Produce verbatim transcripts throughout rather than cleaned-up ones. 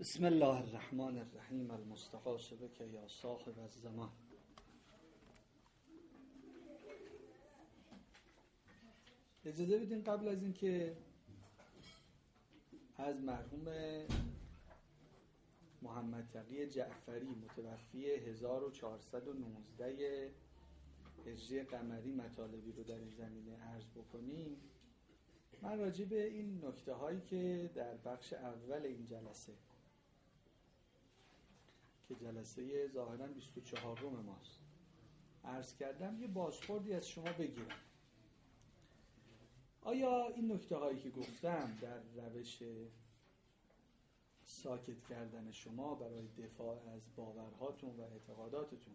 بسم الله الرحمن الرحیم المستغاث بک یا صاحب الزمان. اجازه بدین قبل از این که از مرحوم محمد تقی جعفری متوفی هزار و چهارصد و نوزده هجری قمری مطالبی رو در این زمینه عرض بکنیم. من راجع به این نکته هایی که در بخش اول این جلسه که جلسه ظاهراً بیست و چهارم ماست عرض کردم یه بازخوردی از شما بگیرم. آیا این نکته هایی که گفتم در روش ساکت کردن شما برای دفاع از باورهاتون و اعتقاداتتون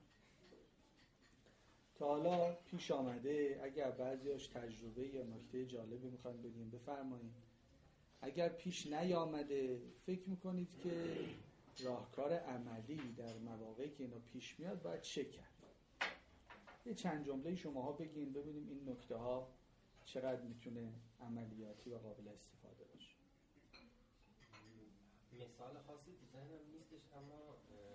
تا حالا پیش آمده؟ اگر بعضیاش تجربه یا نکته جالبی میخواین بگیم بفرمایید. اگر پیش نیامده فکر میکنید که راهکار عملی در مواقعی که اینا پیش میاد باید چه کرد؟ یه چند جمله شماها بگین ببینیم این نکته ها چقدر میتونه عملیاتی و قابل استفاده باشه. مثال خاصی تو ذهنم نیستش، اما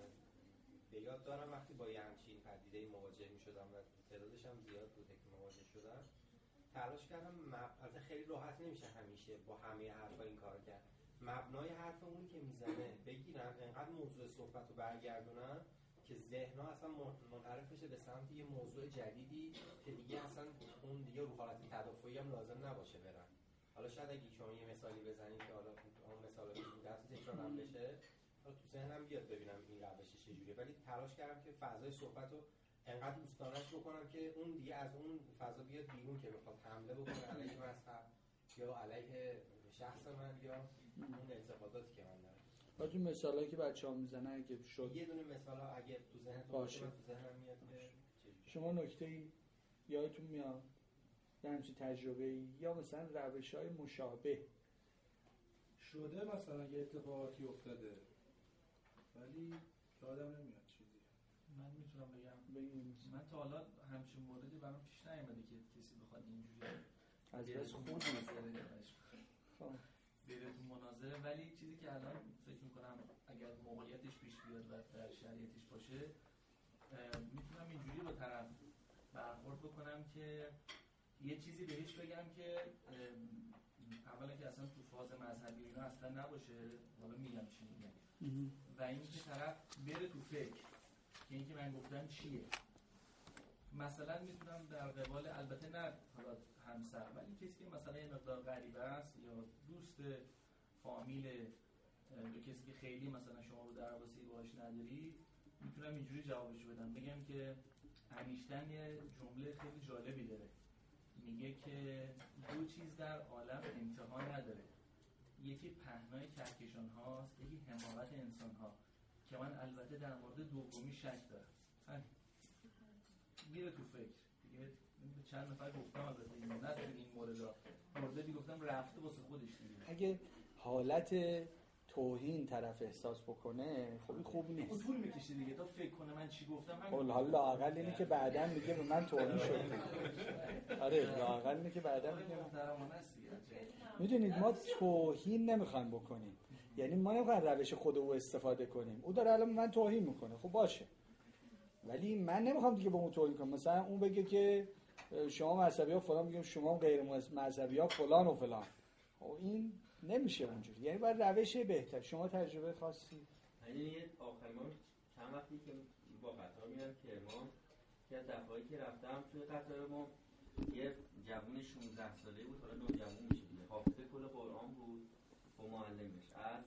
به یاد دارم وقتی با یه همچین پدیده‌ای مواجه می‌شدم و تعدادش هم زیاد بوده که مواجه شدم، تلاش کردم مب... البته خیلی راحت نمیشه همیشه با همه حرفا این کار کرد. مبنای حرف اونی که میزنه بگیرم، انقدر موضوع صحبت رو برگردونم که ذهن‌ها اصلا منحرف بشه به سمت یه موضوع جدیدی که دیگه اصلا اون دیگه رو حالت تدافعی هم لازم نباشه برن. حالا شاید اگه شما یه مثالی بزنید که حالا اون مثالی که بوده اصلا تکرار هم بشه، حالا تو ذهنم بیاد ببینم این روش چجوریه، ولی تلاش کردم که فضای صحبت رو انقدر دوستانش بکنم که اون دیگه از اون فضا بیاد بیرون که بخواد حمله بکنه علیه مذهب یا علیه شخص من یا اون اعتقاداتی که من دارم. با تو مثالایی که بچه‌ها میزنن اگه شد یه دونه مثال اگه تو ذهنتون باشه تو ذهنم میاد که شما نکته‌ای یادتون میاد در همچین تجربه‌ای یا مثلا روش‌های مشابه شده مثلا یه اتفاقاتی افتاده ولی یادم نمیاد چیزی؟ من میتونم بگم بگیم من تا حالا همچین موردی برام پیش نیامده که کسی بخواد اینجوری از بس خوب مناظره خب بره تو مناظره، ولی چیزی که الان فکر میکنم اگر موقعیتش پیش بیاد و در شرایطش باشه میتونم اینجوری با طرف برخورد بکنم که یه چیزی بهش بگم که اولا که اصلا تو فاز مذهبی اینا اصلا نباشه، حالا میگم چی میگم، و این که طرف بره تو فکر که این که من گفتم چیه. مثلا میتونم در قبال، البته نه حالا همسر، ولی کسی که مثلا یه مقدار غریبه است یا دوست فامیل یا کسی که خیلی مثلا شما رو در رابطه باهاش نداری، میتونم اینجوری جوابش بدم، بگم که انیشتین یه جمله خیلی جالبی داره، میگه که دو چیز در عالم انتها نداره، یکی پهنای کهکشان هاست، یکی حماقت انسان ها، که من البته در مورد دومی شک دارم. میره تو فکر دیگه. چند نفر گفتم البته این نه تو این مورد موردی گفتم رفته واسه خودش دیگه. اگه حالت توهین طرف احساس بکنه خب خوب نیست. اون طول میکشه دیگه تا فکر کنه من چی گفتم. همین حالا لااقل اینه که بعداً میگه به من توهین شد. آره لااقل اینه که بعداً میگه محترمانه است دیگه. میدونید ما توهین نمیخوایم بکنیم، یعنی ما نمیخوایم روش خود او استفاده کنیم. او داره الان من توهین میکنه، خب باشه، ولی من نمیخوام دیگه به اون توهین کنم. مثلا اون بگه که شما مذهبی ها فلان، میگم شما غیر مذهبی ها فلان و فلان، خب این نمیشه اونجوری. یعنی باید روش بهتر. شما تجربه خاصی؟ یعنی یه آخر ما چند وقتی که با قطار میرم کرمان، که از دفعایی که رفتم توی قطار ما یه جوون شانزده ساله بود، حالا نوجوان میشه دیگه، حافظ کل قرآن بود با معلمش از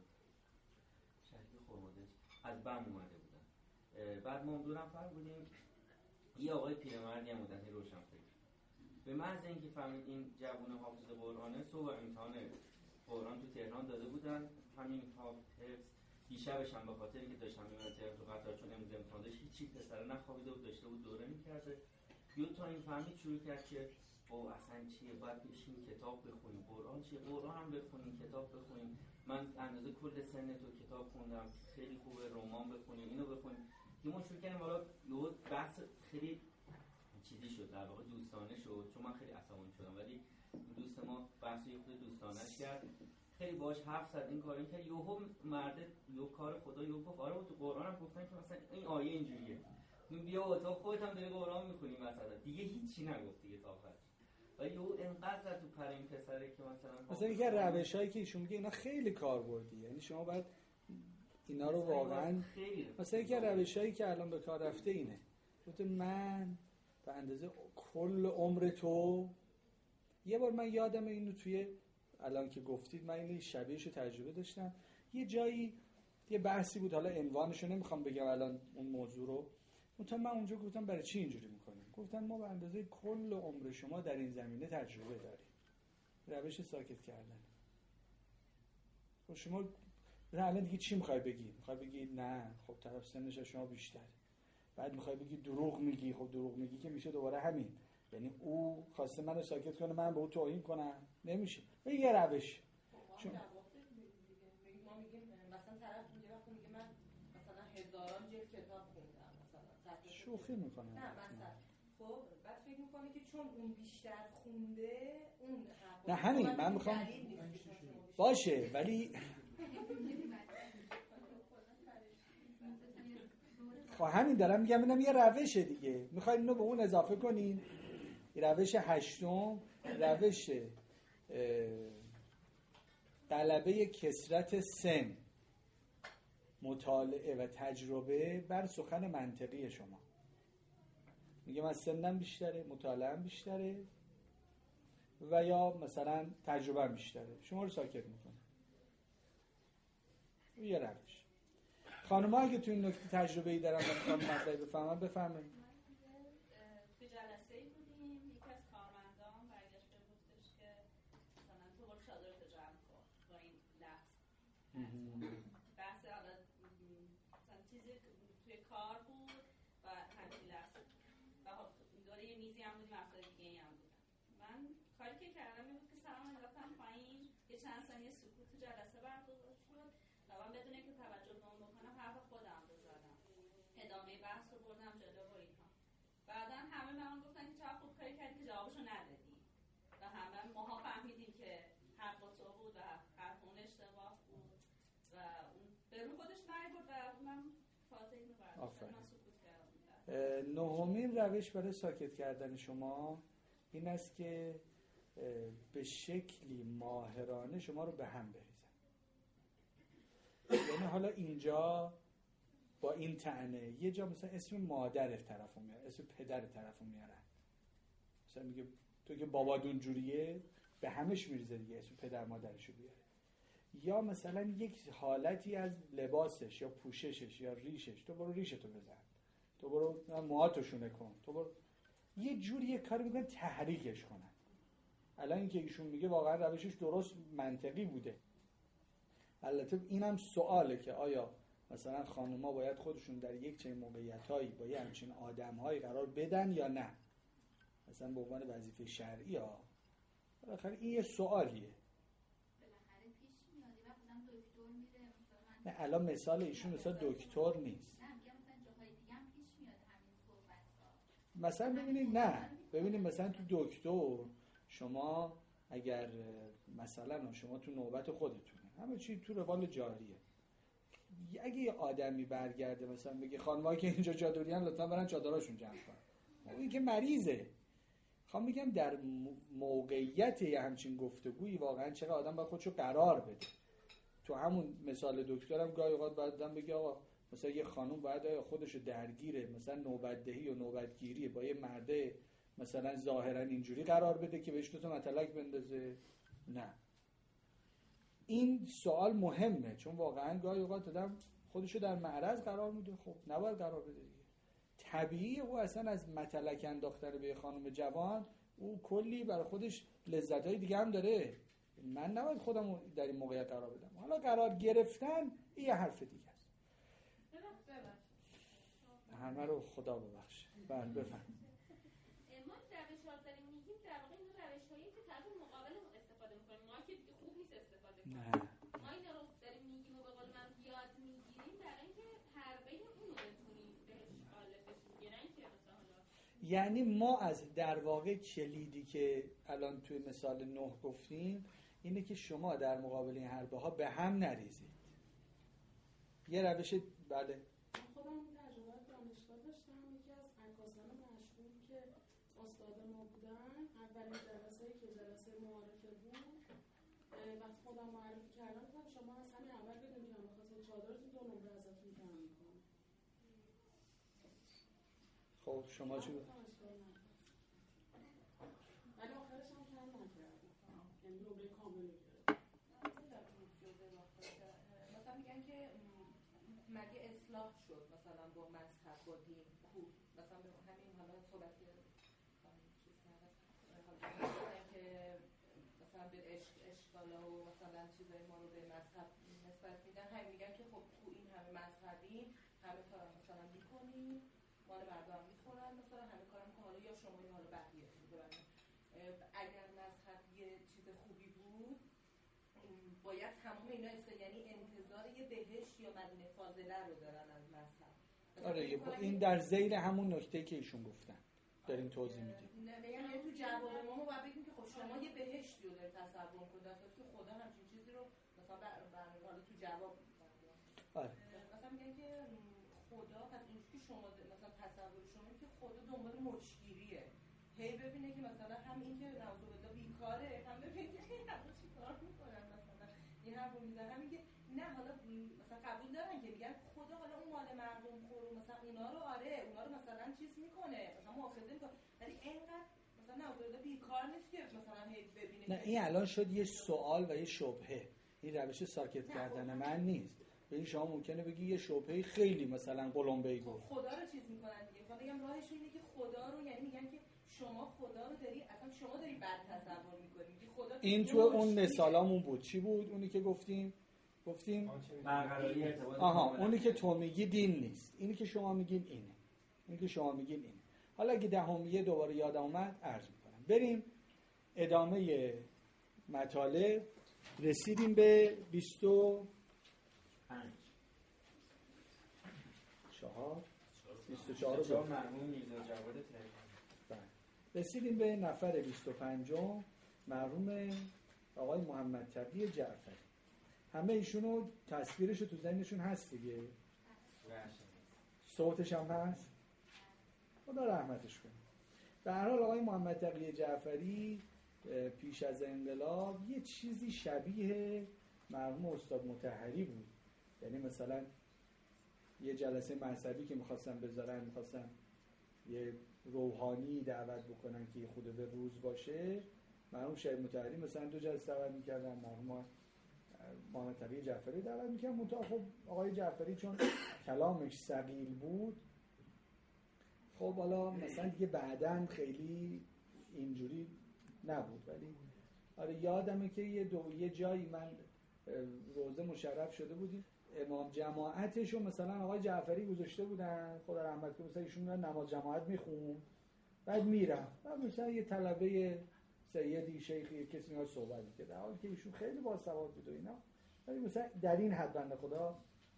شهری خرمادش از بم اومده بودن. بعد ما دو نفر بودیم، یه آقای پیرمردی هم مدتی روشن فکر. به محض اینکه فهمید این جوون حافظ قرآنه، صبح امتحان قرآن تو تهران داده بودن، همین حافظ دیشبش هم به خاطر اینکه داشتم میمونم تهران تو قطار، چون امروز امتحان داشت، هیچی پسر نخوابیده بود، داشته بود دوره میکرده. یه تا این فهمید شروع کرد که او اصلا چیه، باید بشین کتاب بخونیم، قرآن چیه، قرآن هم بخونیم، کتاب بخونیم، من اندازه کل سن تو کتاب خوندم، خیلی خوبه، رمان بخونیم، اینو بخونیم. یه ما شروع کردیم، حالا یه بحث خیلی چیزی شد، در واقع دوستانه شد، چون من خیلی عصبانی شدم، ولی دوست ما بحثی خود دوستانش کرد. خیلی باهاش حرف زد این کارو کرد، یهو مرد یهو کار خدا یهو گفت آره تو قرآن هم گفتن که مثلا این آیه اینجوریه، بیا اتاق خودت هم داری قرآن میخونی مثلا، دیگه هیچی نگفت دیگه تا آخر. و یهو انقدر زد تو پر این پسره که مثلا مثلا یکی از روشایی که ایشون میگه اینا خیلی کاربردی، یعنی شما باید اینا رو واقعا مثلا یکی از روشایی که الان به کار رفته اینه، گفته من به اندازه کل عمر تو. یه بار من یادم اینو توی الان که گفتید من اینو شبیهشو تجربه داشتم، یه جایی یه بحثی بود، حالا عنوانشو نمیخوام بگم الان اون موضوع رو، منتها من اونجا گفتم برای چی اینجوری میکنیم؟ گفتن ما به اندازه کل عمر شما در این زمینه تجربه داریم، روش ساکت کردن. خب شما الان دیگه چی میخوای بگی؟ میخوای بگی نه خب طرف سنش از شما بیشتره، بعد میخوای بگی دروغ میگی، خب دروغ میگی که میشه دوباره همین، یعنی او خواسته منو ساکت کنه من به او توهین کنم، نمیشه. به یه روش چون ما میگیم مثلا طرف میگه وقتی میگه من مثلا هزاران جلد کتاب خوندم مثلا شوخی میکنه، نه مثلا خب بعد فکر میکنه که چون اون بیشتر خونده اون نه همین من میخوام باشه، ولی خب همین دارم میگم اینم یه روشه دیگه، میخواید اینو به اون اضافه کنین. روش هشتم، روش غلبه کثرت سن، مطالعه و تجربه بر سخن منطقی شما. میگه من سنم بیشتره، مطالعه‌ام بیشتره و یا مثلا تجربه‌ام بیشتره، شما رو ساکت میکنه. یه روش. خانم‌ها اگه تو این نکته تجربه‌ای دارن و میخوان مطلبی بفهمن بفهمن. تو جلسه‌ای بودیم، یکی از کارمندان برگشت به گفتش که مثلا تو برو چادرتو جمع کن با این لفظ. بحث حالا مثلا چیزی توی کار بود و همین لفظ و دوره یه میزی هم بودیم، افراد دیگه ای هم بودن. من کاری که کردم این بود که سلام انداختم پایین، یه چند ثانیه سکوت تو جلسه برگزار شد و من بدون اینکه توجه به اون بکنم حرف خودم رو زدم، ادامه بحث رو بردم جلو و اینها. بعدا همه به من گفتن که چقدر خوب کاری کردی که جوابشو ندادی و همه ماها فهمیدیم که حق تو بود و حرف اون اشتباه بود و اون به رو خودش نیورد و من فاطمه اینو برداشتم، من سکوت کردم. نهمین روش برای ساکت کردن شما این است که به شکلی ماهرانه شما رو به هم بریزن. یعنی حالا اینجا با این طعنه یه جا مثلا اسم مادر طرفو میارن، اسم پدر طرفو میارن، مثلا میگه تو که بابادون جوریه، به همش میریزه دیگه، اسم پدر مادرشو بیاره. یا مثلا یک حالتی از لباسش یا پوششش یا ریشش، تو برو ریشتو بزن، تو برو موهاتو شونه کن، تو برو یه جوری یه کاری میکنن تحریکش کنن. الان این که ایشون میگه واقعا روشش درست منطقی بوده. البته اینم سواله که آیا مثلا خانوما باید خودشون در یک چنین موقعیتایی با یه همچین آدم‌هایی قرار بدن یا نه، مثلا به عنوان وظیفه شرعی ها. بالاخره این یه سوالیه. بالاخره پیش میاد مثلا دکتر میره مثلا، نه الان مثال ایشون مثلا دکتر نیست، نه میگم مثلا جاهای دیگه هم پیش میاد همین صحبت‌ها. مثلا ببینید نه ببینید مثلا تو دکتر شما اگر مثلا شما تو نوبت خودتونه همه چی تو روال جاریه، اگه یه آدمی برگرده مثلا بگه خانم‌ها که اینجا چادریان لطفا برن چادراشون جمع کنن، این که مریضه. خواهم میگم در موقعیت یه همچین گفتگویی واقعا چقدر آدم باید خودشو قرار بده. تو همون مثال دکترم گاهی اوقات باید آدم بگه آقا مثلا یه خانم باید خودشو درگیره مثلا نوبتدهی و نوبتگیری با یه مرده مثلا ظاهرا اینجوری قرار بده که بهش دوتا مطلق بندازه. نه، این سوال مهمه چون واقعا گاهی اوقات آدم خودشو در معرض قرار میده، خب نباید قرار بده دیگه. طبیعی او اصلا از مطلق انداختن به خانم جوان او کلی برای خودش لذت‌های دیگه هم داره، من نباید خودم در این موقعیت قرار بدم. حالا قرار گرفتن این یه حرف دیگه است. همه رو خدا ببخشه. بله بفهم. ما روش‌ها داریم میگیم در واقع این روش‌هایی که طرف مقابل استفاده می‌کنه، ما که دیگه خوب نیست استفاده کنیم. ما اینا رو داریم میگیم و به قول من یاد میگیریم برای اینکه حربه اون رو بتونیم بهش غالب بشیم، نه اینکه مثلا یعنی ما از در واقع کلیدی که الان توی مثال نه گفتیم اینه که شما در مقابل این حربه ها به هم نریزید. یه روش بله خودم تجربه دانشگاه داشتم. یکی از عکاسان مشهور که استاد ما بودن، اولین جلسه که جلسه معارفه بود، وقتی خودم معرفی کردم گفتم شما از همین اول بدونید که من بخاطر چادرتون دو نمره ازتون کم میکنم. خب شما چی بود؟ ولی آخرش هم کم نکردم، یعنی نمره کامل رو گرفتم. مثلا میگن که مگه اصلاح شد مثلا با مذهب با دین خوب، مثلا همین حالا صحبت که مثلا به عشق اشکالا و مثلا چیزای ما رو به مذهب نسبت میدن، همین میگن که خب تو این همه مذهبی همه کارا مثلا میکنیم مال مردم میخورن، مثلا همه کارا میکنن، حالا یا شما یا حالا بقیه میدونن. اگر مذهب یه چیز خوبی بود باید تمام اینا است، یعنی انتظار یه بهشت یا مدینه فاضله رو دارن از مذهب. آره این در ذیل همون نکته که ایشون گفتن داریم توضیح میدیم. نه میگم تو جواب ما ما باید بگیم که خب شما یه بهشتی رو دارید تصور کنید، در صورتی که خدا همچین چیزی رو مثلا حالا تو جواب آره مثلا میگن که خدا پس اینجوری که شما مثلا تصور شما که خدا دنبال مچگیریه، هی ببینه که مثلا هم این که نعوذ بیکاره، هم ببینه که این همه چیکار میکنن، مثلا این حرفو میزنن، همین که نه حالا مثلا قبول دارن که میگن خدا حالا اون مال مردم خورو مثلا اونا رو آره اونا رو مثلا چیز میکنه مثلا مؤاخذه میکنه، ولی اینقدر مثلا نعوذ بیکار نیست که مثلا هی ببینه. نه این الان شد یه سوال و یه شبهه، این روش ساکت کردن من نیست. ببین شما ممکنه بگی یه شبهه خیلی مثلا قلمبه‌ای گفت خدا رو چیز میکنن دیگه، خدا میگم راهش اینه که خدا رو، یعنی میگن که شما خدا رو داری اصلا شما داری بد تصور میکنید که خدا این تو اون مثالامون بود. چی بود اونی که گفتیم گفتیم برقراری ارتباط. آها اونی که تو میگی دین نیست، اینی که شما میگین اینه، اینی که شما میگین اینه. حالا اگه دهمیه دوباره یادم اومد عرض میکنم. بریم ادامه مطالب. رسیدیم به بیست و چهار بیست و چهار رو مرحوم میرزا جواد تهرانی. رسیدیم به نفر بیست و پنجم مرحوم آقای محمد تقی جعفری. همه ایشونو تصویرش تو ذهنشون هست دیگه، صوتش هم هست، خدا رحمتش کنه. به هر حال آقای محمد تقی جعفری پیش از انقلاب یه چیزی شبیه مرحوم استاد مطهری بود. یعنی مثلا یه جلسه مذهبی که میخواستن بذارن، میخواستن یه روحانی دعوت بکنن که خود به روز باشه، مرحوم شهید مطهری مثلا دو جلسه دعوت میکردن، مرحوم محمد تقی جعفری دعوت میکردن. منتها خب آقای جعفری چون کلامش ثقیل بود، خب حالا مثلا دیگه بعدن خیلی اینجوری نبود. ولی آره یادمه که یه دو یه جایی من روزه مشرف شده بودیم، امام جماعتشو مثلا آقای جعفری گذاشته بودن، خدا رحمت کنه، مثلا ایشون نماز جماعت میخون بعد میرفت، بعد مثلا یه طلبه سیدی شیخی کسی میاد صحبت میکرد، در حالی که ایشون خیلی باسواد بود و اینا، ولی مثلا در این حد بنده خدا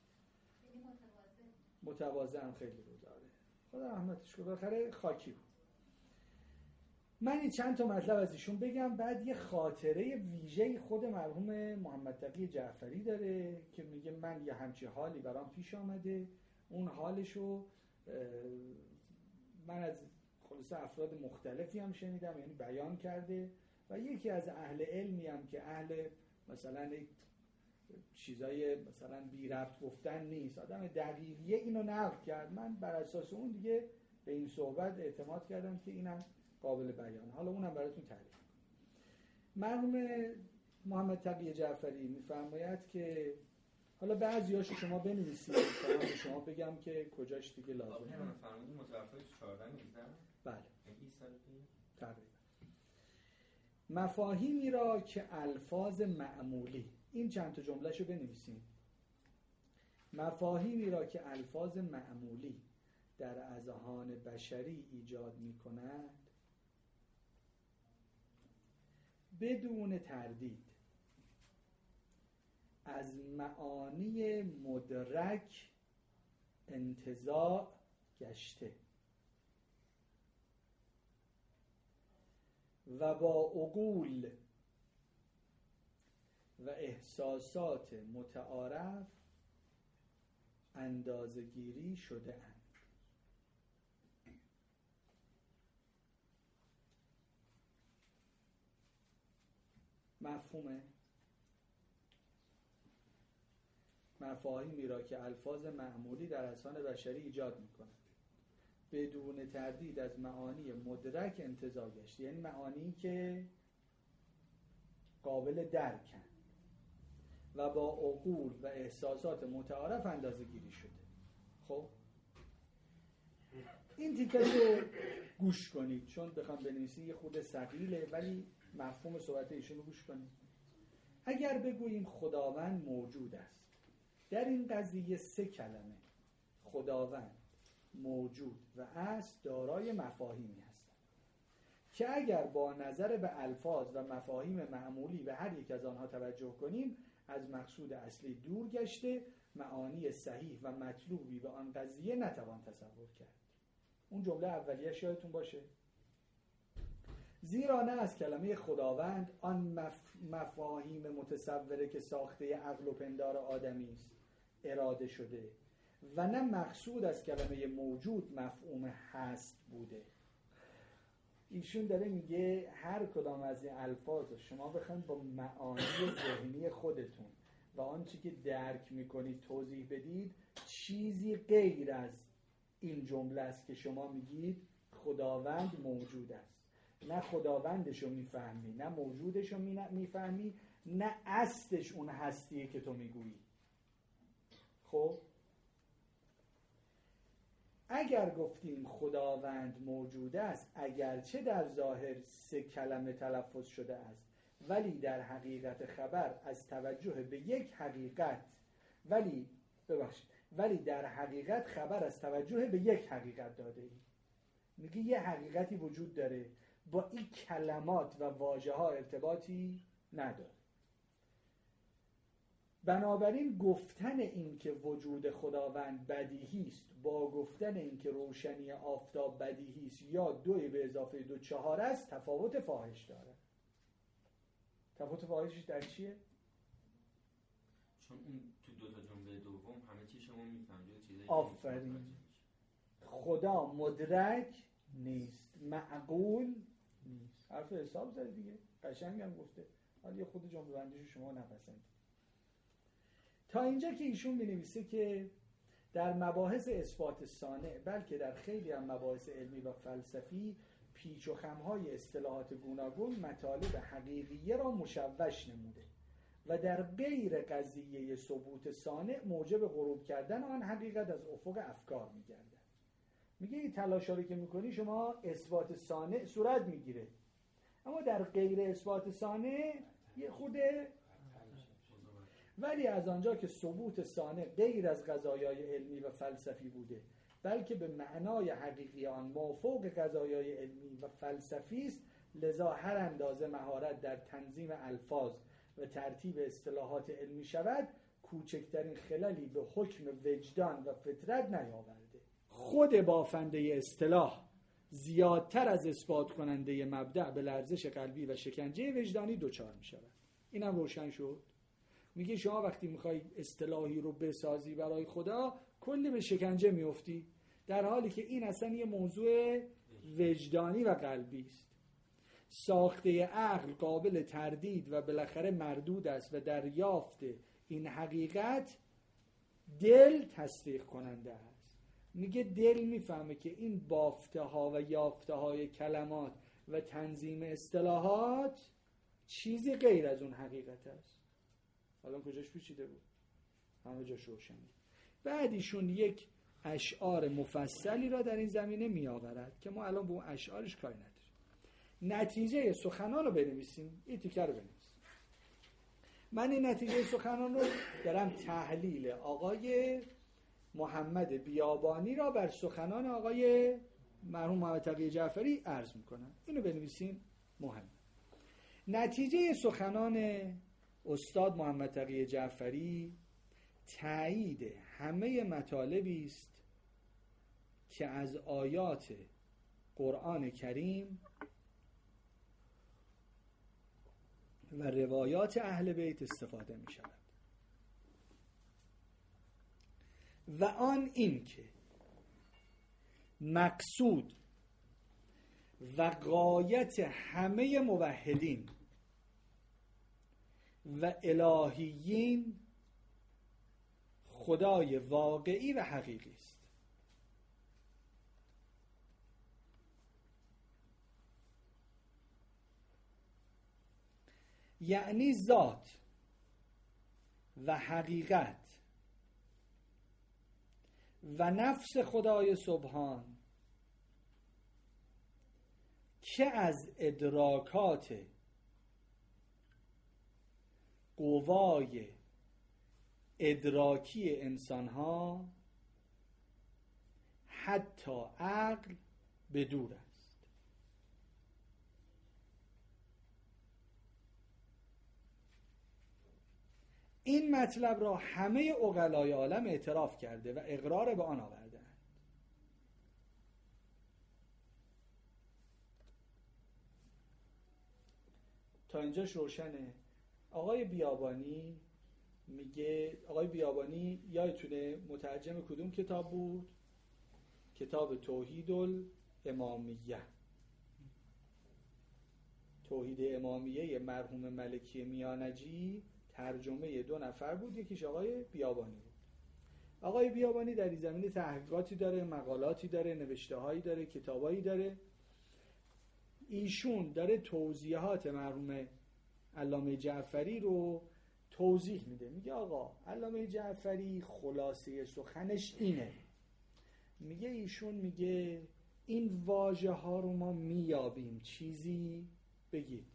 متواضع هم خیلی بود. خدا رحمتش کنه، بالاخره خاکی بود. من این چند تا مطلب از ایشون بگم، بعد یه خاطره ویژه خود مرحوم محمد تقی جعفری داره که میگه من یه همچین حالی برام پیش آمده، اون حالشو من از خلاصه افراد مختلفی هم شنیدم، یعنی بیان کرده، و یکی از اهل علمی هم که اهل مثلا چیزای مثلا بی ربط گفتن نیست، آدم دقیقیه، اینو نقل کرد. من بر اساس اون دیگه به این صحبت اعتماد کردم که اینم قابل بیان، حالا اونم براتون تعریف کنم. مرحوم محمد تقی جعفری میفرماید که حالا بعضیاشو شما بنویسید تا من شما بگم که کجاش دیگه لازمه. من فرمودید متوفای چهارده نیزده؟ بله بیست سال پیش تقریبا. مفاهیمی را که الفاظ معمولی، این چند تا جملهشو بنویسید. مفاهیمی را که الفاظ معمولی در اذهان بشری ایجاد می‌کند بدون تردید از معانی مدرک انتزاع گشته و با عقول و احساسات متعارف اندازه‌گیری شده اند. مفهومه؟ مفاهیمی را که الفاظ معمولی در اذهان بشری ایجاد می‌کنند بدون تردید از معانی مدرک انتزاع گشت، یعنی معانی که قابل درکن و با عقول و احساسات متعارف اندازه گیری شده. خب این تیکه رو گوش کنید، چون بخوام بنویسید یه خود ثقیله، ولی مفهوم صحبت ایشون رو گوش کنید. اگر بگوییم خداوند موجود است، در این قضیه سه کلمه خداوند، موجود و است دارای مفاهیمی هستند که اگر با نظر به الفاظ و مفاهیم معمولی به هر یک از آنها توجه کنیم از مقصود اصلی دور گشته معانی صحیح و مطلوبی به آن قضیه نتوان تصور کرد. اون جمله اولیه یادتون باشه. زیرا نه از کلمه خداوند آن مف... مفاهیم متصوره که ساخته عقل و پندار آدمی است اراده شده و نه مقصود از کلمه موجود مفهوم هست بوده. ایشون داره میگه هر کدام از این الفاظ شما بخواید با معانی ذهنی خودتون و آنچه که درک میکنید توضیح بدید، چیزی غیر از این جمله است که شما میگید خداوند موجود است. نه خداوندشو میفهمی، نه موجودشو میفهمی، نه اصلش اون هستیه که تو میگویی. خب اگر گفتیم خداوند موجود است، اگرچه در ظاهر سه کلمه تلفظ شده است، ولی در حقیقت خبر از توجه به یک حقیقت ولی ببخشید ولی در حقیقت خبر از توجه به یک حقیقت داده ای. میگه یه حقیقتی وجود داره، با این کلمات و واژه ها ارتباطی نداره. بنابراین گفتن این که وجود خداوند بدیهی است با گفتن این که روشنی آفتاب بدیهی است یا دوی به اضافه دو چهار است تفاوت فاحش داره. تفاوت فاحشش در چیه؟ چون اون تو دو تا جمله دوم همه چی شما میفهمید چیزایی. آفرین. خدا مدرک نیست، معقول نیست. حرف حساب زده دیگه، قشنگ هم گفته. حالا یه خود جمله بندیشو شما نپسندید. تا اینجا که ایشون می‌نویسه که در مباحث اثبات صانع، بلکه در خیلی از مباحث علمی و فلسفی، پیچ و خم‌های اصطلاحات گوناگون مطالب حقیقیه را مشوش نموده و در غیر قضیه ثبوت صانع موجب غروب کردن آن حقیقت از افق افکار می‌گردد. میگه این تلاشا رو که می‌کنی شما اثبات صانع صورت می‌گیره، اما در غیر اثبات صانع یه خود. ولی از آنجا که ثبوت صانع غیر از قضایای علمی و فلسفی بوده بلکه به معنای حقیقی آن مافوق قضایای علمی و فلسفی است، لذا هر اندازه مهارت در تنظیم الفاظ و ترتیب اصطلاحات علمی شود کوچکترین خللی به حکم وجدان و فطرت نیاورده. خود بافنده اصطلاح زیادتر از اثبات کننده مبدأ به لرزش قلبی و شکنجه وجدانی دچار می شود. اینم روشن شد. میگه شما وقتی میخوای اصطلاحی رو بسازی برای خدا کلی به شکنجه میفتی، در حالی که این اصلا یه موضوع وجدانی و قلبی است. ساخته عقل قابل تردید و بالاخره مردود است و دریافت این حقیقت دل تصدیق کننده است. میگه دل میفهمه که این بافته ها و یافته های کلمات و تنظیم اصطلاحات چیزی غیر از اون حقیقت است. حالا کجاش پیچیده بود؟ همه جاش روشنه. بعد ایشون یک اشعار مفصلی را در این زمینه می آورد که ما الان به اون اشعارش کاری نداریم. نتیجه سخنان رو بنویسیم، این تیکه رو بنویسیم. من این نتیجه سخنان رو دارم تحلیل آقای محمد بیابانی را بر سخنان آقای مرحوم محمد تقی جعفری عرض میکنم. اینو بنویسیم، مهم. نتیجه سخنان استاد محمد تقی جعفری تایید همه مطالبی است که از آیات قرآن کریم و روایات اهل بیت استفاده می شود و آن این که مقصود و غایت همه موحدین و الهیین خدای واقعی و حقیقی است. یعنی ذات و حقیقت و نفس خدای سبحان که از ادراکات قوای ادراکی انسان ها حتی عقل به دور است. این مطلب را همه عقلای عالم اعتراف کرده و اقرار به آن آورده اند. تا اینجاش روشنه. آقای بیابانی میگه، آقای بیابانی یادتونه مترجم کدوم کتاب بود؟ کتاب توحید الامامیه. توحید امامیه مرحوم ملکی میانجی ترجمه دو نفر بود، یکیش آقای بیابانی بود. آقای بیابانی در این زمینه تحقیقاتی داره، مقالاتی داره، نوشته‌هایی داره، کتابایی داره. ایشون داره توضیحات مرحوم علامه جعفری رو توضیح میده. میگه آقا علامه جعفری خلاصه سخنش اینه، میگه ایشون میگه این واژه ها رو ما میابیم، چیزی بگید،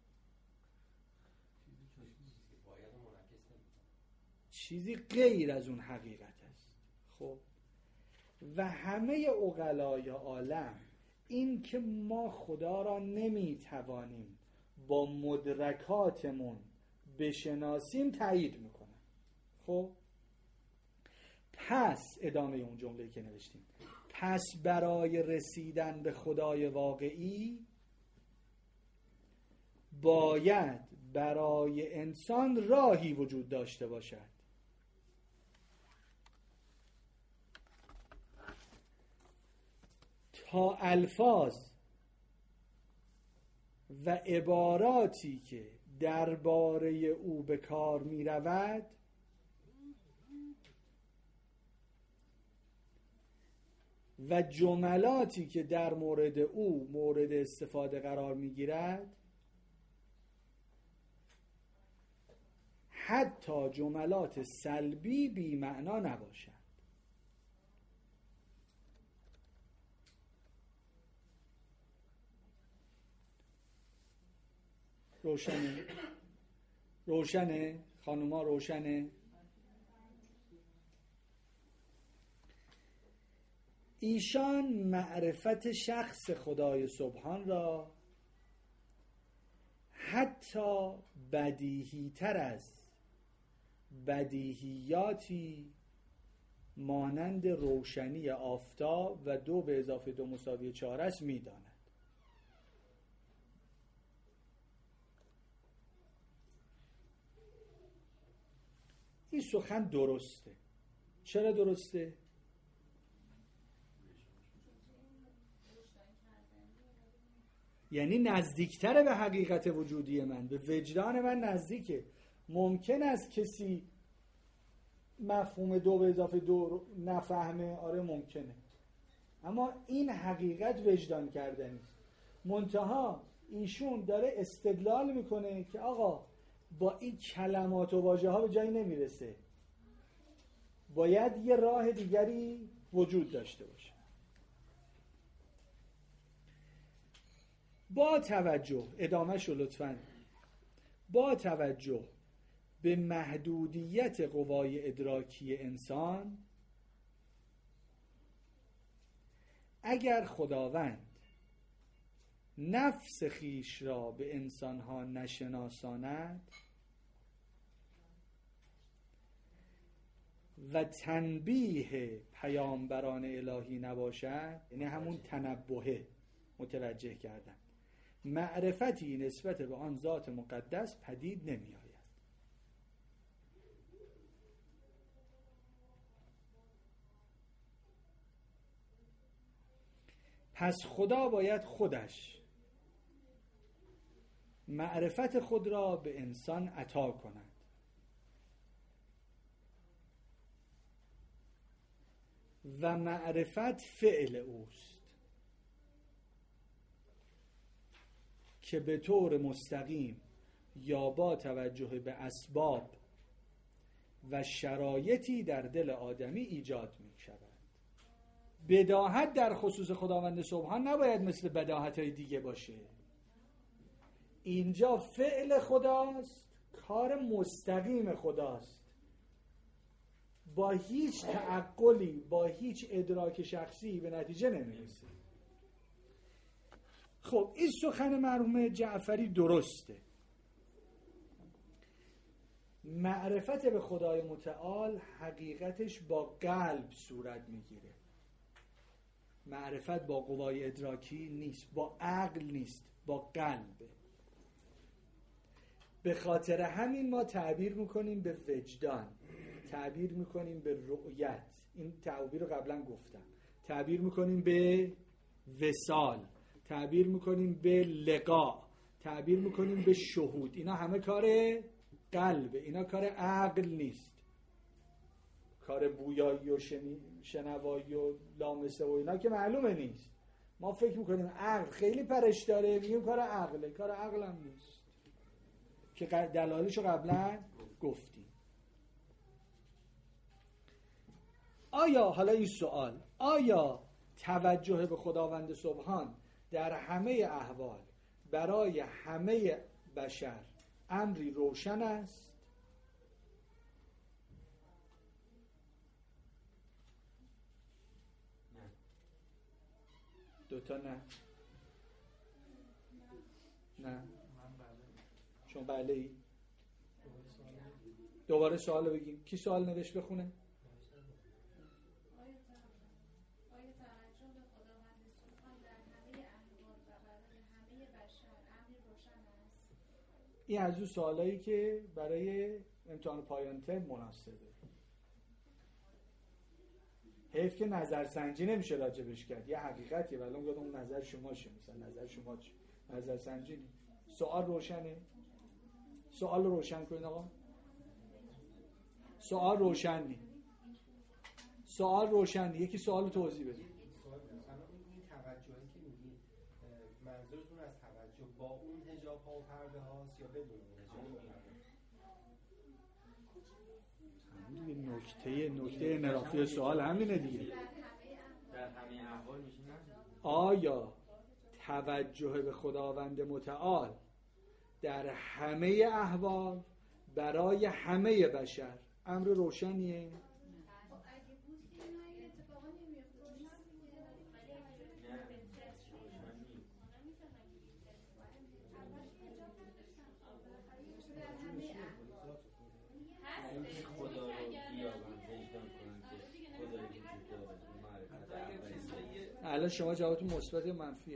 چیزی غیر از اون حقیقت است. خب و همه عقلای عالم این که ما خدا را نمیتوانیم با مدرکاتمون بشناسیم تایید میکنن. خب پس ادامه اون جمله که نوشتیم، پس برای رسیدن به خدای واقعی باید برای انسان راهی وجود داشته باشد تا الفاظ و عباراتی که درباره او به کار می رود و جملاتی که در مورد او مورد استفاده قرار می گیرد، حتی جملات سلبی بی معنا نباشد. روشنه؟ روشنه؟ خانوما روشنه؟ ایشان معرفت شخص خدای سبحان را حتی بدیهی تر از بدیهیاتی مانند روشنی آفتاب و دو به اضافه دو مساوی چهار است می داند. این سخن درسته. چرا درسته؟ یعنی نزدیکتره به حقیقت وجودی من، به وجدان من نزدیکه. ممکن است کسی مفهوم دو به اضافه دو نفهمه، آره ممکنه، اما این حقیقت وجدان کردنی است. منتها ایشون داره استدلال میکنه که آقا با این کلمات و واژه ها به جایی نمیرسه، باید یه راه دیگری وجود داشته باشه. با توجه، ادامه شو لطفاً، با توجه به محدودیت قوای ادراکی انسان، اگر خداوند نفس خیش را به انسانها نشناساند و تنبیه پیامبران الهی نباشد، یعنی همون تنبهه متوجه کردن، معرفتی نسبت به آن ذات مقدس پدید نمی آید. پس خدا باید خودش معرفت خود را به انسان عطا کند. و معرفت فعل اوست که به طور مستقیم یا با توجه به اسباب و شرایطی در دل آدمی ایجاد می شود. بداهت در خصوص خداوند سبحان نباید مثل بداهت‌های دیگه باشه. اینجا فعل خداست، کار مستقیم خداست، با هیچ تعقلی، با هیچ ادراک شخصی به نتیجه نمیرسه. خب این سخن مرحوم جعفری درسته. معرفت به خدای متعال حقیقتش با قلب صورت میگیره. معرفت با قوای ادراکی نیست، با عقل نیست، با قلبه. به خاطر همین ما تعبیر میکنیم به وجدان، تعبیر میکنیم به رؤیت، این تعبیر رو قبلا گفتم، تعبیر میکنیم به وصال، تعبیر میکنیم به لقاء، تعبیر میکنیم به شهود. اینا همه کار قلبه، اینا کار عقل نیست. کار بویایی و شنوایی و لامسه و اینا که معلومه نیست. ما فکر میکنیم عقل خیلی پرش داره، میگیم کار عقله، کار عقل هم نیست که دلایلشو قبلا گفتیم. آیا حالا این سوال، آیا توجه به خداوند سبحان در همه احوال برای همه بشر امری روشن است؟ دوتا نه نه شما بله ای؟ دوباره سوال رو بگیم. کی سوال نوشت بخونه؟ این از اون سوالایی که برای امتحان پایان ترم مناسبه. حیف که نظرسنجی نمیشه راجبش کرد، یه حقیقتیه، ولی اون اون نظر شما شه، مثلا نظر شما چه؟ نظرسنجی نیست. سوال روشنه؟ سوال روشن کنین آقا. سوال روشن نیست. سوال روشن نیست. یکی سوال توضیح بده. این توجهی که میگید منظورتون از توجه با اون حجاب ها و پرده هاست یا بدون اون حجاب؟ دیگه نکته نکته انحرافی سوال همینه دیگه. در همه احوال میشه نه؟ آیا توجه به خداوند متعال در همه احوال برای همه بشر امر روشنیه؟ الان شما جوابتون مثبت یا منفیه؟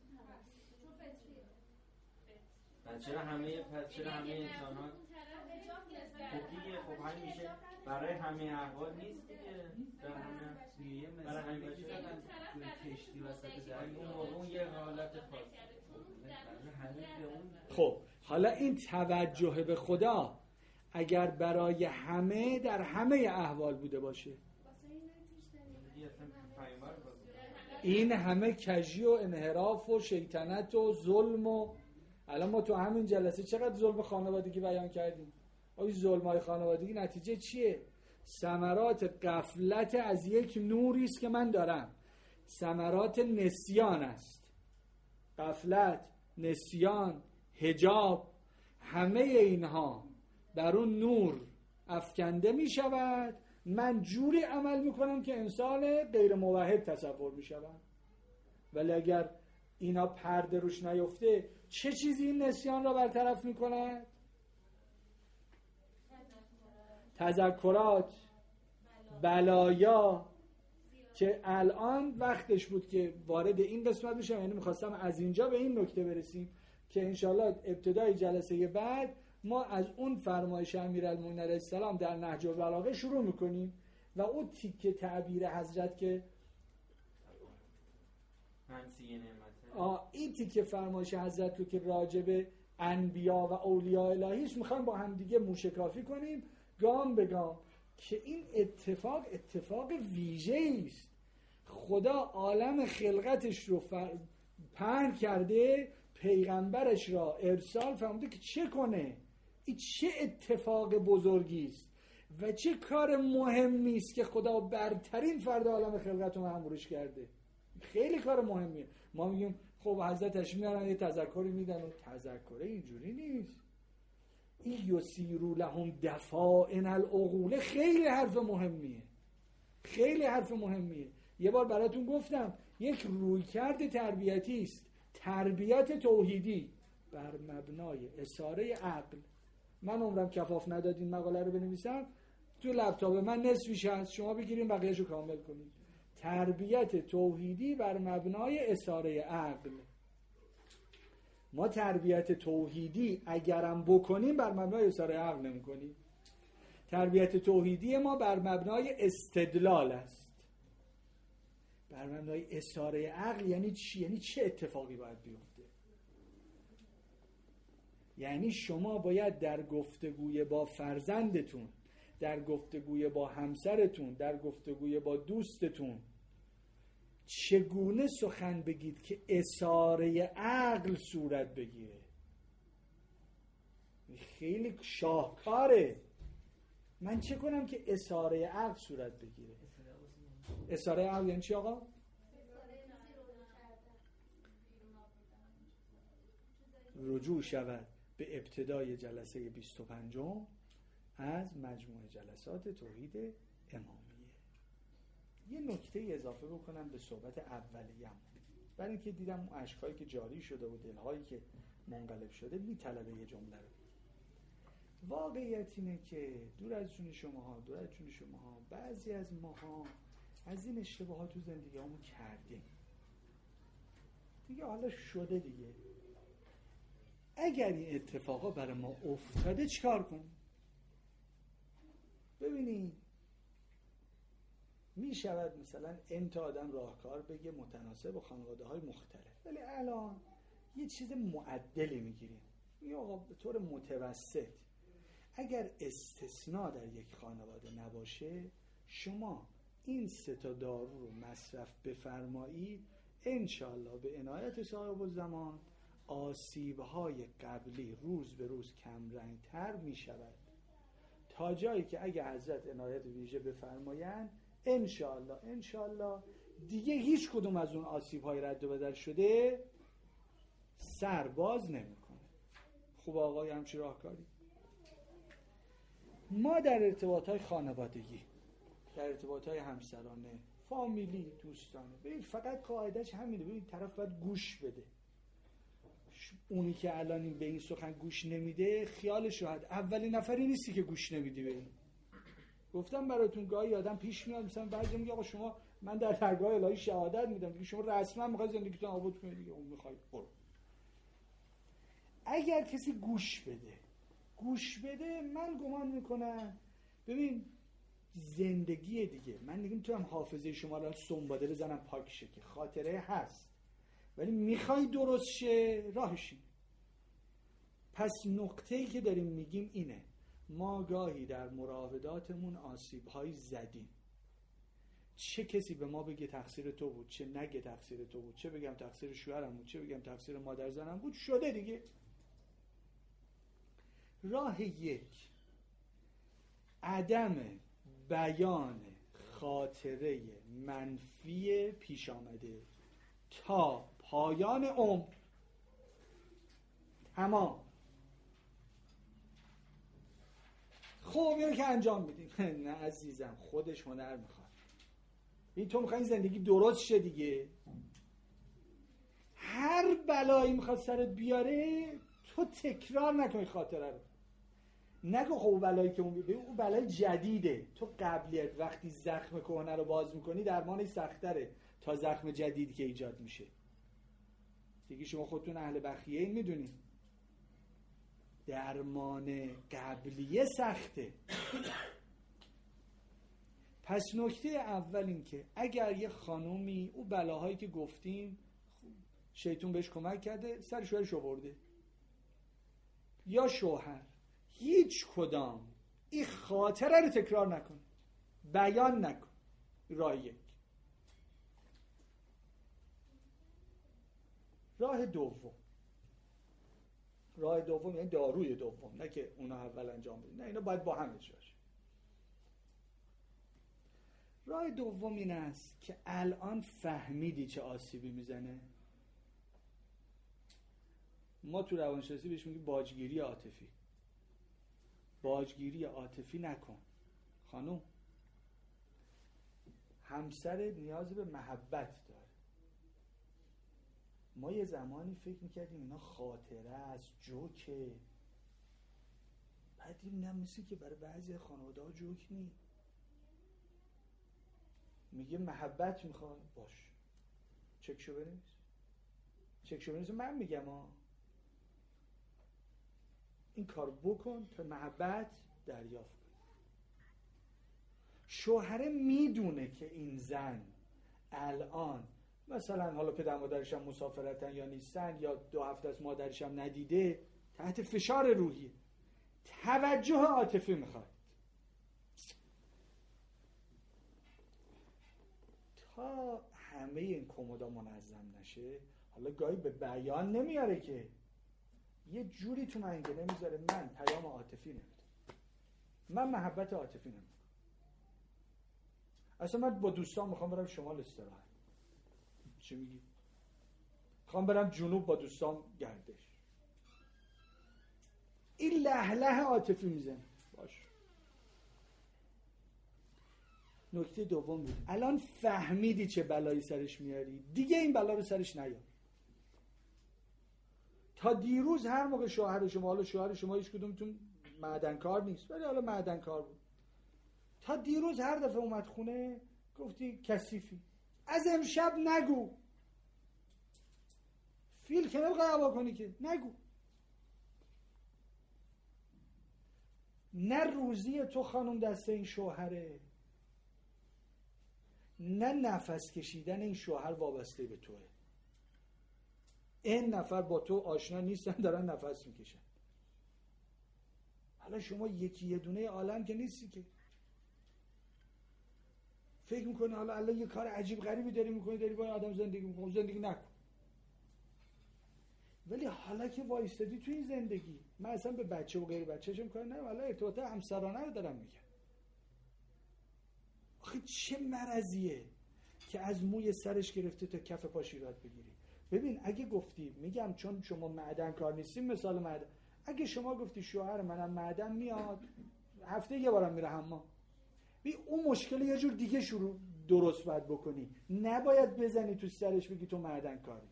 پس چرا همه پس چرا همه انسان‌ها خب دیگه خب همین میشه برای همه احوال نیست دیگه. در همه برای همه بشه کشتی وسط دریا اون اون یه حالت خاص. خب حالا این توجه به خدا اگر برای همه در همه احوال بوده باشه، این همه کجی و انحراف و شیطنت و ظلم و الان ما تو همین جلسه چقدر ظلم خانوادگی بیان کردیم. این ظلم‌های خانوادگی نتیجه چیه؟ ثمرات غفلت از یک نوری است که من دارم. ثمرات نسیان است. غفلت، نسیان، حجاب، همه اینها در اون نور افکنده می شود. من جوری عمل می کنم که انسان غیر موحد تصور می شود. ولی اگر اینا پرده روش نیفته، چه چیزی این نسیان را برطرف می کند؟ تذکرات، بلایا، که الان وقتش بود که وارد این قسمت بشم. یعنی میخواستم از اینجا به این نکته برسیم که انشالله ابتدای جلسه بعد ما از اون فرمایش امیرالمومنین علیه السلام در نهج البلاغه شروع میکنیم و اون تیکه تعبیر حضرت که آه این تیکه فرمایش حضرت رو که راجب انبیا و اولیاء الهی است میخوایم با هم دیگه موشکافی کنیم گام به گام که این اتفاق اتفاق ویژه‌ای است. خدا عالم خلقتش رو فر... پهن کرده، پیغمبرش را ارسال فرموده که چه کنه. این چه اتفاق بزرگی است و چه کار مهمی است که خدا برترین فرد عالم خلقت رو مأمورش کرده. خیلی کار مهمیه. ما میگیم خب حضرتش میارن یه تذکری میدن و تذکره اینجوری نیست. این یسیرو لهم دفائن العقول خیلی حرف مهمیه، خیلی حرف مهمیه. یه بار براتون گفتم یک رویکرد تربیتی است، تربیت توحیدی بر مبنای اثاره عقل. من عمرم کفاف نداد این مقاله رو بنویسم، تو لپتاپ من نصفش هست، شما بگیرین بقیه‌شو کامل کنید. تربیت توحیدی بر مبنای اثاره عقل. ما تربیت توحیدی اگرم بکنیم بر مبنای اثاره عقل نمی کنیم. تربیت توحیدی ما بر مبنای استدلال است. بر مبنای اثاره عقل یعنی چی؟ یعنی چه اتفاقی باید بیفته؟ یعنی شما باید در گفتگوی با فرزندتون، در گفتگوی با همسرتون، در گفتگوی با دوستتون چگونه سخن بگید که اثاره عقل صورت بگیره. خیلی شاهکاره. من چه کنم که اثاره عقل صورت بگیره؟ اثاره عقل یعنی چی آقا؟ رجوع شود به ابتدای جلسه بیست و پنجم از مجموعه جلسات توحید امامیه. یه نکته اضافه بکنم به صحبت اولیه‌ام، برای اینکه دیدم اون اشکایی که جاری شده و دلهایی که منقلب شده میطلبه یه جمله رو. واقعیت اینه که دور از جون شماها دور از جون شماها بعضی از ماها از این اشتباهات تو زندگیامون کردیم دیگه، حالا شده دیگه. اگر این اتفاقا برای ما افتاده چیکار کنیم؟ ببینید می شود مثلا انت آدم راهکار بگه متناسب با خانواده های مختلف، ولی الان یه چیز معدلی میگیریم. یا آقا به طور متوسط اگر استثناء در یک خانواده نباشه شما این سه تا دارو رو مصرف بفرمایید، انشالله به عنایت صاحب الزمان آسیب‌های قبلی روز به روز کم رنگتر می شود، تا جایی که اگه حضرت عنایت ویژه بفرمایند انشالله انشالله دیگه هیچ کدوم از اون آسیب‌های رد و بدل شده سر باز نمی‌کنه. خوب آقای همچی راهکاری. ما در ارتباط‌های خانوادگی، در ارتباط‌های همسرانه، فامیلی، دوستانه، ببین فقط قاعده‌اش همینه. ببین طرف باید گوش بده. اونی که الان به این سخن گوش نمیده خیالش راحت، اولین نفری نیستی که گوش نمیدی به این. گفتم براتون گاهی آدم پیش میاد مثلا بعضی میگه آقا شما من در درگاه الهی شهادت میدم که شما رسما میخوای زندگیتون آباد کنید دیگه، اون میخوای برو. اگر کسی گوش بده گوش بده من گمان میکنم ببین زندگی دیگه، من دیگه میتونم حافظه شما رو سنباده بزنم پاک شه که خاطره هست، ولی میخوای درست شه راهش اینه. پس نقطه‌ای که داریم میگیم اینه، ما گاهی در مراوداتمون آسیب‌های زدیم. چه کسی به ما بگه تقصیر تو بود، چه نگه تقصیر تو بود، چه بگم تقصیر شوهرم بود، چه بگم تقصیر مادر زنم بود، شده دیگه. راه یک، عدم بیان خاطره منفی پیش آمده تا پایان عمر. تمام. خب اینو که انجام میدیم. نه عزیزم، خودش هنر میخواد. این تو میخوای زندگی درست شه دیگه. هر بلایی میخواد سرت بیاره تو تکرار نکنی خاطره رو. نگو خب بلایی که اون ببین اون بلای جدیده. تو قبلیت وقتی زخم کهنه رو باز میکنی درمانش سخت‌تره تا زخم جدیدی که ایجاد میشه. دیگه شما خودتون اهل بخیه این میدونید درمان قبلیه سخته. پس نکته اول این که اگر یه خانومی او بلاهایی که گفتیم شیطون بهش کمک کرده سر شوهرش آورده یا شوهر، هیچ کدام این خاطره رو تکرار نکن، بیان نکن. راه یک. راه دوم راه دوم یعنی داروی دوم، نه که اونا اول انجام بدید، نه اینا باید با هم اجرا شه. راه دوم این است که الان فهمیدی چه آسیبی میزنه. ما تو روانشناسی بهش میگیم باجگیری عاطفی. باجگیری عاطفی نکن. خانم، همسر نیاز به محبت داره. ما یه زمانی فکر میکردیم اینا خاطره است، جوکه. بعد دیدیم مثل که برای بعضی خانواده ها جوک نی. میگه محبت میخواد، باش چکشو بنویس. چکشو بنویس. من میگم ها این کار بکن تا محبت دریافت کن. شوهره میدونه که این زن الان مثلا حالا پدر مادرش هم مسافرتن یا نیستن یا دو هفته از مادرش هم ندیده، تحت فشار روحی، توجه عاطفی میخواد. تا همه این کمودا منظم نشه، حالا گاهی به بیان نمیاره که یه جوری تو منگنه میذاره من پیام عاطفی نمیدم، من محبت عاطفی نمیدم. اصلا من با دوستان میخوام برم شمال استراحت، چی میگی؟ میخوام برم جنوب با دوستان گردش. این له له عاطفی میزنه. باش. نکته دوم بود، الان فهمیدی چه بلایی سرش میاری، دیگه این بلا رو سرش نیار. تا دیروز هر موقع شوهر شما، حالا شوهر شما هیچ کدومتون معدنکار نیست ولی حالا معدنکار بود، تا دیروز هر دفعه اومد خونه گفتی کثیفی. از امشب نگو. فیل که نمیخوای هوا کنی که نگو. نه روزی تو خانم دست این شوهره، نه نفس کشیدن این شوهر وابسته به توه. این نفر با تو آشنا نیستن، دارن نفس میکشن. حالا شما یکی یه دونه عالم که نیستی که فکر میکنی حالا الان یه کار عجیب غریبی داری میکنی، داری با آدم زندگی میکنی، زندگی نکن. ولی حالا که وایستادی تو این زندگی، من اصلا به بچه و غیر بچه‌شم کار ندارم، حالا ارتباط همسرانه رو دارم میگم. آخه چه مرضیه که از موی سرش گرفته تا کف پاش ایراد بگیری. ببین اگه گفتی، میگم چون شما معدن کار نیستیم، مثال معدن، اگه شما گفتی شوهر منم معدن میاد هفته یه بارم میره حمام، بی اون مشکل یه جور دیگه شروع درست باید بکنی، نباید بزنی تو سرش بگی تو معدن کاری.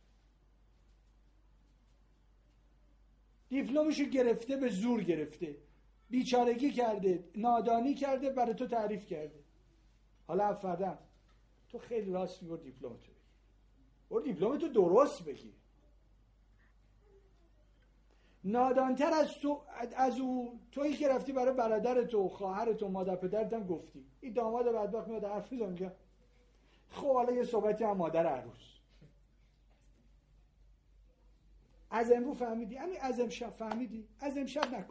دیپلمشو گرفته، به زور گرفته، بیچارگی کرده، نادانی کرده، برای تو تعریف کرده. حالا افردم تو خیلی راست میگو دیپلمتو بگی، برو دیپلمتو درست بگی. نادانتر از تو، از او تویی که رفتی برای برادر تو، خواهر تو، مادر پدرت هم گفتی. این داماد بدبخت میاد حرف میزنه میگه خب حالا یه صحبتی هم مادر عروس. از امروز فهمیدی، همین از امشب فهمیدی، از امشب نکن.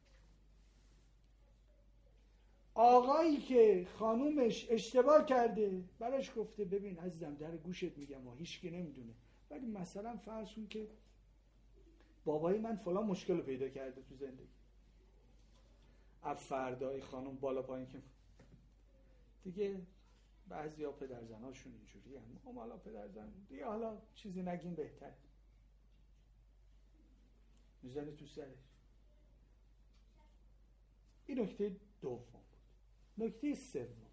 آقایی که خانومش اشتباه کرده براش گفته ببین عزیزم در گوشت میگم ما هیچ کی نمیدونه، ولی مثلا فرض کن که بابای من فلان مشکل رو پیدا کرده تو زندگی، از فردای خانم بالا پایین که دیگه بعضیا پدر زناشون اینجوری هم، ما حالا پدر زن دیگه حالا چیزی نگیم بهتر، میزنه تو سرش. این نکته دوم بود. نکته سوم،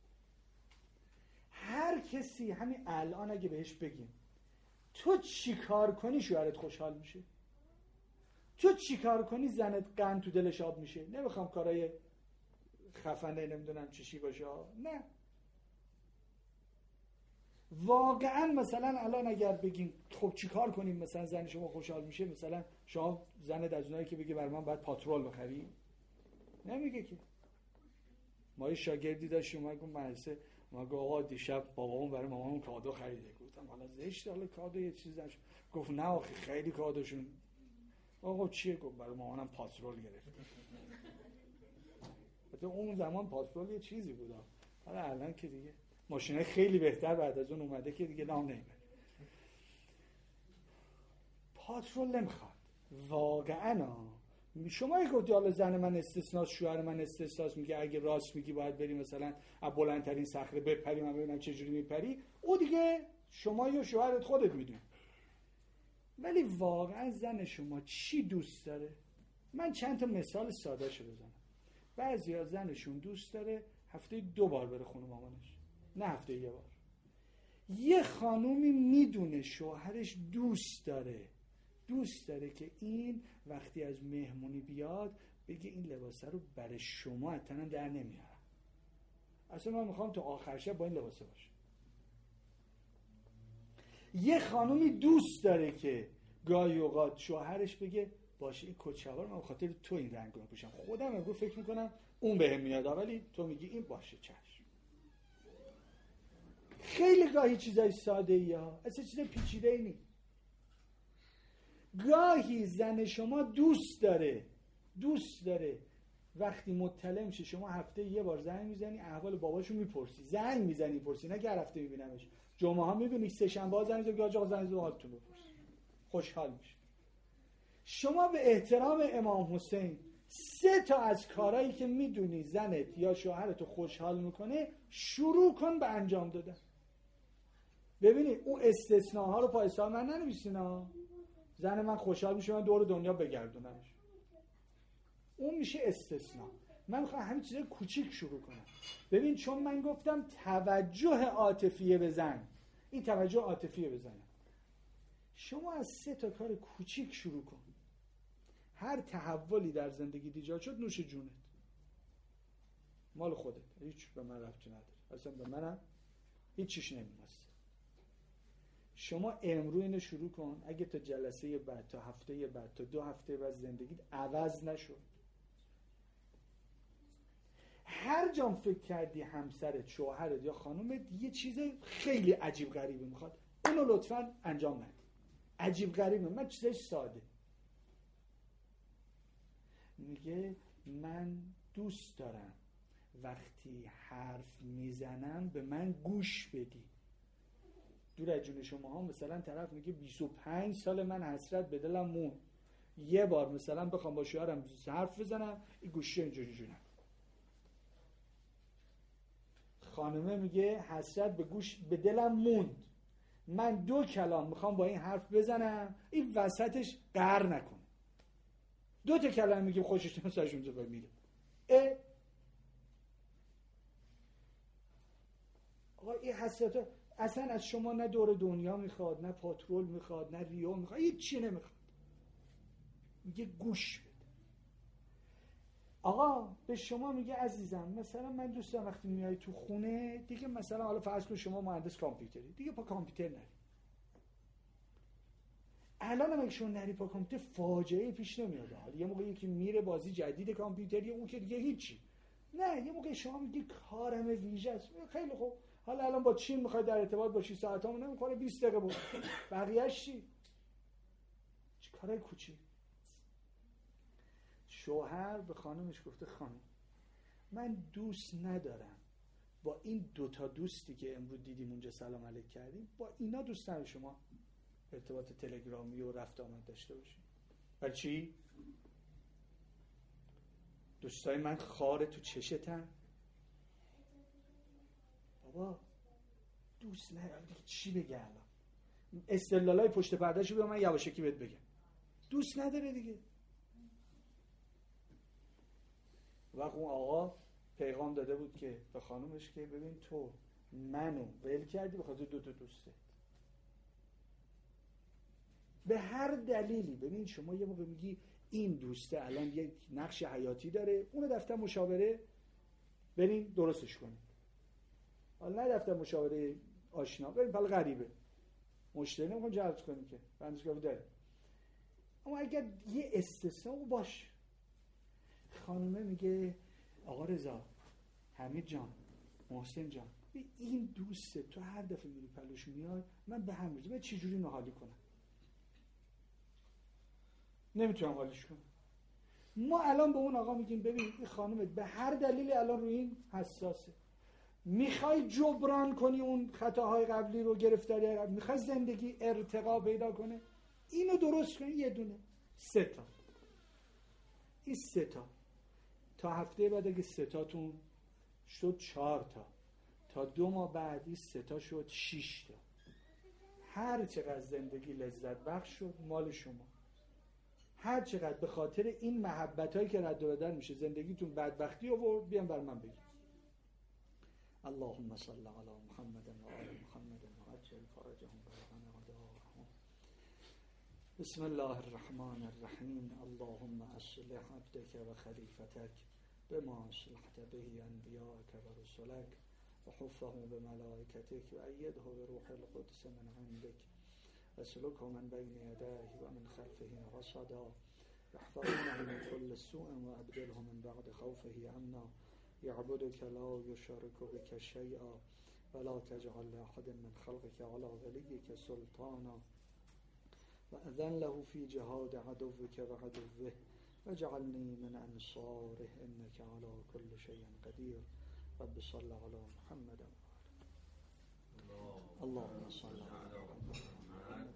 هر کسی همین الان اگه بهش بگیم تو چی کار کنی شوهرت خوشحال میشه، تو چی کار کنی زنت قند تو دلش آب میشه. نمیخوام کارای خفنه نمیدونم چی باشه، نه واقعا. مثلا الان اگر بگیم خب چی کار کنیم مثلا زن شما خوشحال میشه، مثلا شما زنت از اونایی که بگه برای من باید پاترول بخری، نمیگه که. ما یه شاگردی داشتیم اومد گفت مدرسه، ما گفت آقا دیشب بابامون برای مامانمون کادو خریده. گفتم حالا زشت، حالا کادو یه چیز نشه. گفت نه آخه خیلی کادوشون. آقا چیه؟ گفت برای مامانم پاترول گرفت. البته اون زمان پاترول یه چیزی بود، حالا الان که دیگه ماشینای خیلی بهتر بعد از اون اومده که دیگه نام نمیبره. پاترول نمیخواد واقعا. شما گفتی حالا زن من استثناس، شوهر من استثناس، میگه اگه راست میگی باید بری مثلا از بلندترین صخره بپری، من ببینم چه جوری میپری. او دیگه شما یا شوهرت خودت میدونی. ولی واقعا زن شما چی دوست داره؟ من چند تا مثال ساده شو بزنم. بعضیا زنشون دوست داره هفته دو بار بره خونه مامانش، نه هفته یه بار. یه خانومی میدونه شوهرش دوست داره دوست داره که این وقتی از مهمونی بیاد بگه این لباسه رو برای شما حتما در نمیارم، اصلا من میخوام تا آخر شب با این لباسه باشه. یه خانومی دوست داره که گاهی اوقات شوهرش بگه باشه این کت شلوار من به خاطر تو این رنگ رو میپوشم، خودم امروز فکر میکنم اون بهم میاد ولی تو میگی این باشه چشم. خیلی گاهی چیزای ساده ای ها، اصلا چیز پیچیده ای نیست. گاهی زن شما دوست داره دوست داره وقتی مطلع میشه شما هفته یه بار زنگ میزنی احوال باباشو میپرسی، زنگ میزنی پرسی، نه که هر هفته میبینمش. جمعه ها میبینی سه شنبه ها زنگ میزنی که آقا زنگ زدم حالتون بپرس، خوشحال میشه. شما به احترام امام حسین سه تا از کارهایی که میدونی زنت یا شوهرتو خوشحال میکنه شروع کن به انجام دادن. ببینید اون استثناها رو پای حساب من ننویسین ها. زن من خوشحال میشه من دور دنیا بگردونمش، اون میشه استثناء. من میخوام همین چیزای کوچیک شروع کنم. ببین چون من گفتم توجه عاطفی به زن، این توجه عاطفی به زن، شما از سه تا کار کوچیک شروع کن. هر تحولی در زندگی ایجاد شد نوش جونت، مال خودت، هیچ به من ربطی نداره، اصلا به منم هیچ چیش نمی‌واسه. شما امروز اینو شروع کن. اگه تا جلسه بعد، تا هفته بعد، تا دو هفته بعد زندگیت عوض نشد، هر جام فکر کردی همسرت، شوهرت یا خانومت یه چیز خیلی عجیب غریبی میخواد، اونو لطفاً انجام ندید. عجیب غریبه، من چیزای ساده. میگه من دوست دارم وقتی حرف میزنم به من گوش بدی. دور از جون شما ها مثلا طرف میگه بیست و پنج سال من حسرت به دلم مون، یه بار مثلا بخوام با شوهرم حرف بزنم این گوشی اینجوری جونم. خانمه میگه حسرت به گوش به دلم موند، من دو کلام میخوام با این حرف بزنم این وسطش قهر نکنه. دو تا کلام میگه خوشش نمیاد سرش اونجا میره. اه آقا این حسرت اصلا از شما نه دور دنیا میخواد، نه پاترول میخواد، نه ریو میخواد، هیچ چی نمیخواد. میگه گوش بده. آقا به شما میگه عزیزم مثلا من دوست دارم وقتی میای تو خونه دیگه مثلا حالا فرض کن شما مهندس کامپیوتری دیگه پا کامپیوتر نری. الان هم اگه شما نری پا کامپیوتر فاجعه پیش نمیاد. حالا یه موقع یکی میره بازی جدید کامپیوتری اون که دیگه هیچی. نه یه موقع شما میگی کارم ویژه است. خیلی خوب. حالا الان با چین میخوای در ارتباط باشی ساعتامون نمیخوره بیست دقیقه بود. بقیه‌اش چی؟ چه کارای کوچیک. شوهر به خانمش گفته خانم من دوست ندارم با این دوتا دوستی که امروز دیدیم اونجا سلام علیک کردیم با اینا دوست ندارم شما ارتباط تلگرامی و رفت آمد داشته باشیم. برای چی؟ دوستای من خاره تو چشتن. بابا دوست ندارم دیگه چی بگه الان؟ استدلالای پشت پردهشو بگم من یواشکی بهت بگم. دوست نداره دیگه. وقت اون آقا پیغام داده بود که به خانومش که ببین تو منو ول کردی به خاطر دو تا دوسته. به هر دلیلی. ببین شما یه موقع میگی این دوسته الان یک نقش حیاتی داره، اونو دفتر مشاوره برین درستش کنید. حالا نه دفتر مشاوره آشنا، برین پل غریبه مشتری نمیخوام جلب کنیم که بندشگاه داره. اما اگر یه استثناء باشه، خانومه میگه آقا رضا، حمید جان، محسن جان، این دوسته تو هر دفعه میری پلوش میاد من به هم میزم، من چی جوری نهالی کنم؟ نمیتونم حالش کنم. ما الان به اون آقا میگیم ببین این خانومت به هر دلیلی الان روی این حساسه، میخوای جبران کنی اون خطاهای قبلی رو، گرفتاری قبلی، میخوای زندگی ارتقا پیدا کنه، اینو درست کنی. یه دونه سه تا این سه تا تا هفته بعد اگه سه تاتون شد چهار تا، تا دو ماه بعدی سه تا شد شش تا. هر چقدر زندگی لذت بخش شد مال شما. هر چقدر به خاطر این محبتایی که رد و بدل میشه زندگیتون بدبختی آورد، بیان بر من بگید. اللهم صل علی محمد و آل محمد و عجل فرجهم و غنیهم. بسم الله الرحمن الرحیم. اللهم اصلح عبدك و خلیفتك بما اصلحت به انبیاءك و رسلك و حفه بملائکتك و ایده بروح القدس من عندك اسلكه من بين يديه ومن خلفه رصدا يحفظونه من كل سوء وابدله من بعد خوفه امنا يعبدك لا يشرك بك شيئا ولا تجعل لأحد من خلقك على وليك سلطانا وأذن له في جهاد عدوك وعدوه واجعلني من أنصاره إنك على كل شيء قدير. رب صل على محمد اللهم صل على محمد.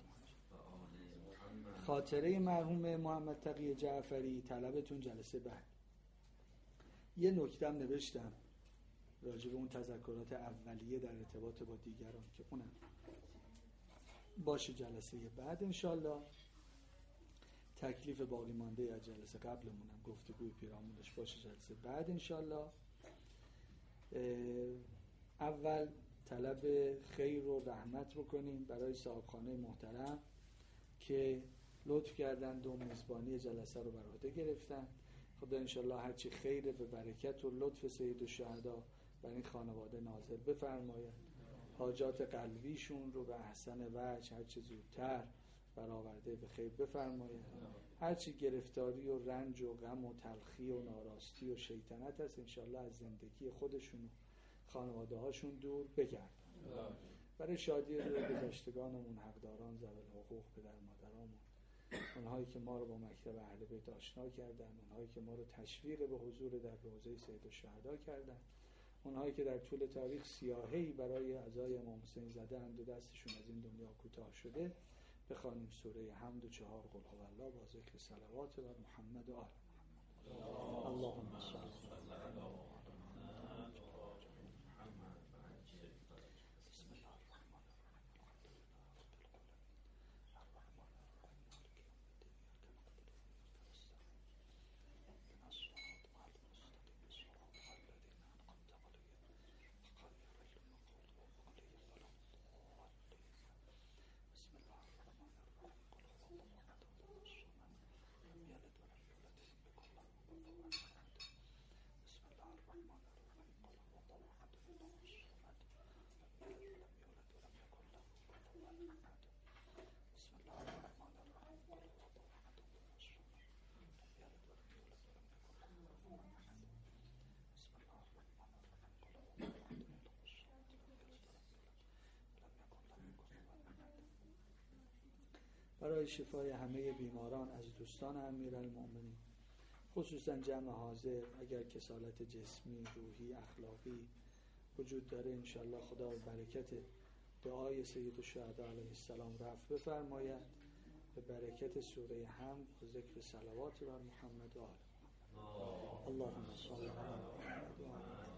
خاطره مرحوم محمد تقی جعفری طلبتون جلسه بعد. یه نکتم نوشتم راجع به اون تذکرات اولیه در ارتباط با دیگران که اونم باشه جلسه بعد انشالله. تکلیف باقی مانده از جلسه قبلمونم گفتگوی پیرامونش باشه جلسه بعد انشالله. اول طلب خیر و رحمت بکنیم برای صاحبخانه محترم که لطف کردند و میزبانی جلسه رو بر عهده گرفتن. خدا انشالله هرچی خیر به برکت و لطف سید الشهدا بر این خانواده نازل بفرماید. حاجات قلبیشون رو به احسن وجه هرچی زودتر برآورده به خیر بفرماید. هرچی گرفتاری و رنج و غم و تلخی و ناراستی و شیطنت هست انشالله از زندگی خودشون و خانواده هاشون دور بگردن. برای شادی روی گذشتگانمون، حقداران، ذوی الحقوق، پدر مادرامون، اونهایی که ما رو با مکتب اهل بیت آشنا کردن، اونهایی که ما رو تشویق به حضور در روضه سید الشهدا کردن، اونهایی که در طول تاریخ سیاهی برای عزای امام حسین زدند و دستشون از این دنیا کوتاه شده، بخوانیم سوره حمد و چهار قل هو الله با ذکر صلوات بر محمد و آل محمد. اللهم صل علی محمد. برای شفای همه بیماران از دوستان امیرالمؤمنین، خصوصا جمع حاضر، اگر کسالت جسمی، روحی، اخلاقی وجود داره انشالله خدا برکت دعای سید الشهدا علیه السلام رفع بفرماید، به برکت سوره حمد و ذکر صلوات بر محمد و آل محمد. اللهم صل علی محمد و آل محمد.